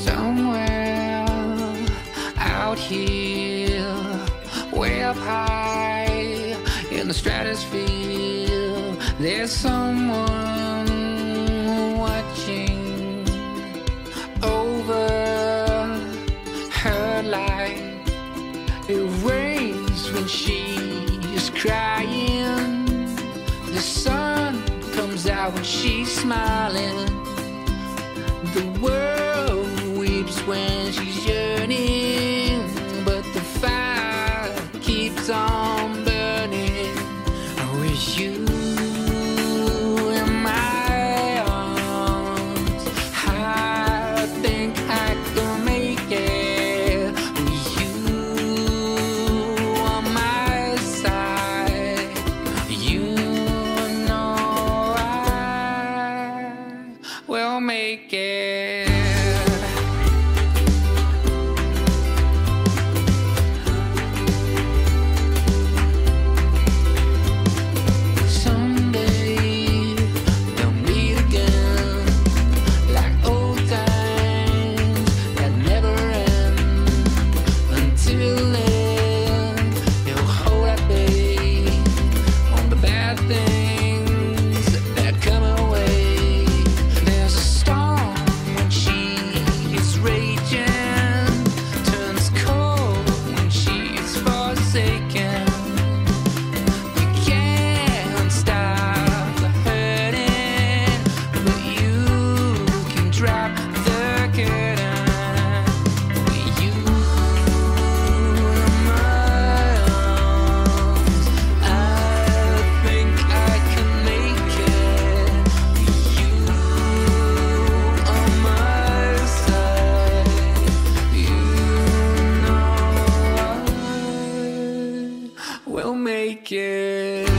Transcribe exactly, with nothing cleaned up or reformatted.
Somewhere out here, way up high in the stratosphere, there's someone watching over her life. It rains when she is crying, the sun comes out when she's smiling. The world weeps when she's yearning, but the fire keeps on burning. I wish you in my arms. I think I can make it with you on my side. You know I will make it. We'll make it.